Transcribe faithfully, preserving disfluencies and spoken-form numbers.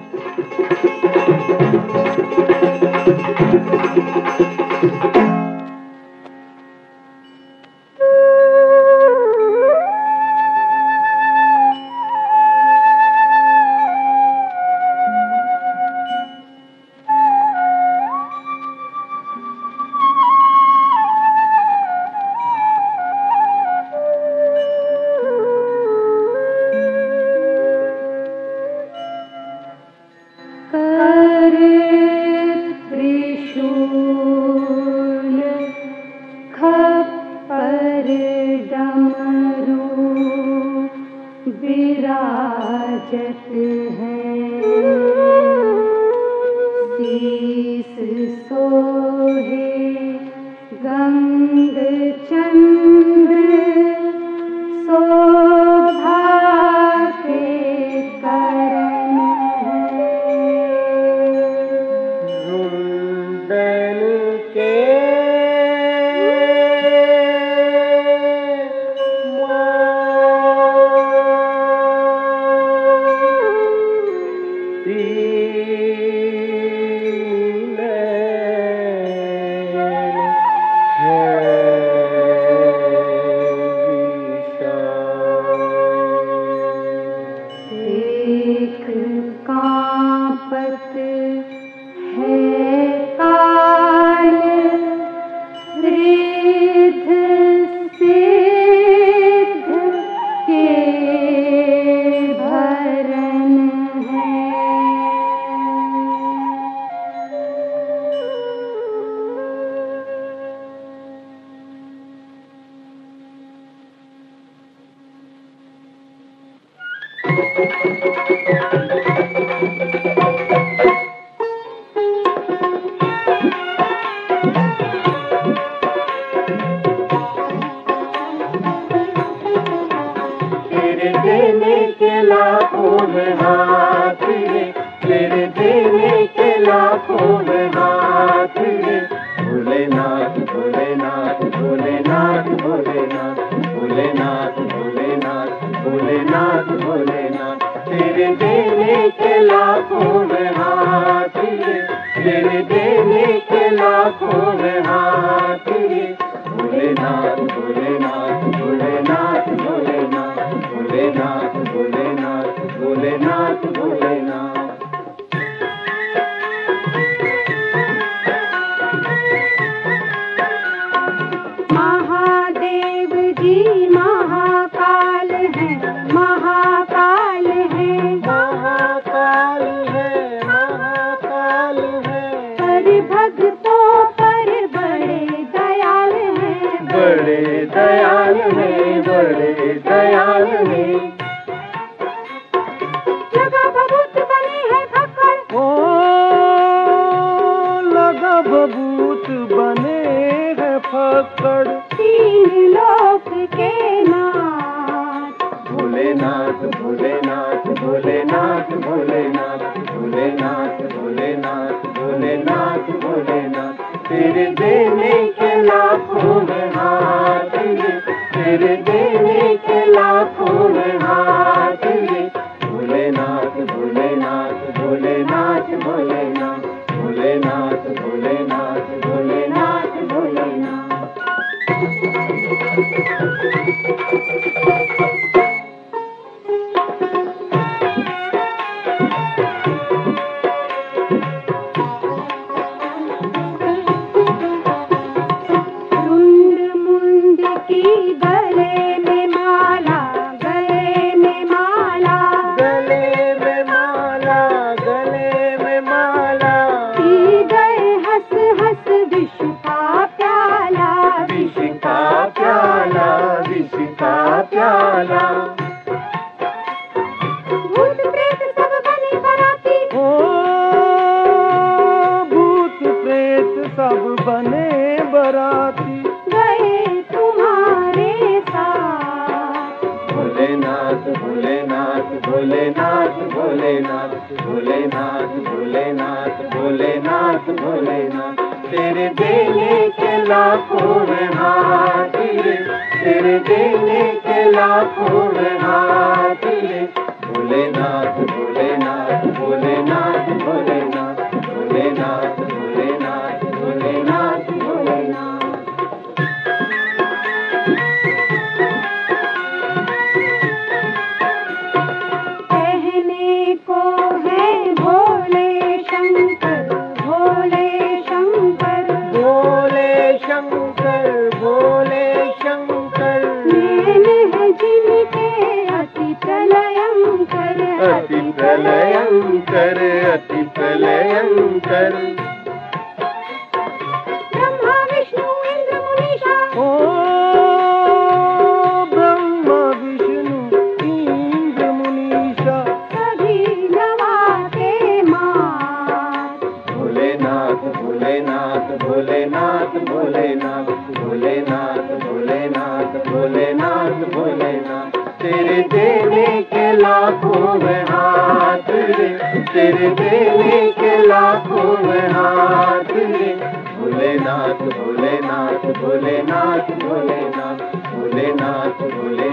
भोलेनाथ भोलेनाथ भोलेनाथ भोलेनाथ भोलेनाथ भोलेनाथ भोलेनाथ। कहने को है भोले शंकर भोले शंकर भोले शंकर भोले शंकर नैन है जिनके अति प्रलयंकर अति प्रलयंकर अति प्रलयंकर। ब्रह्मा विष्णु इंद्र मुनीषा ओ ब्रह्मा विष्णु इंद्र मुनीषा सभी नवाते मात। भोलेनाथ भोलेनाथ भोलेनाथ भोलेनाथ भोलेनाथ भोलेनाथ भोलेनाथ भोलेनाथ। तेरे देने के लाखों में हाथ रे, तेरे देने के लाखों में हाथ रे। भोलेनाथ भोलेनाथ भोलेनाथ भोलेनाथ भोलेनाथ भोले